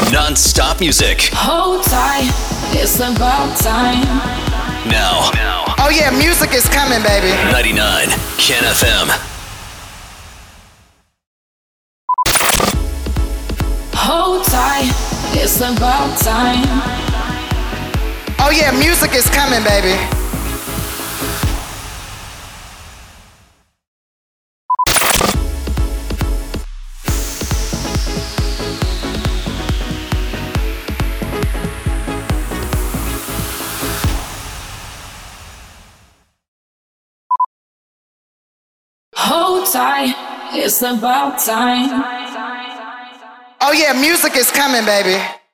Non-stop music. Hold tight, it's about time. Now. Oh yeah, music is coming, baby. 99 Ken FM. Hold tight, it's about time. Oh yeah, music is coming, baby. Hold tight, it's about time. Oh yeah, music is coming, baby.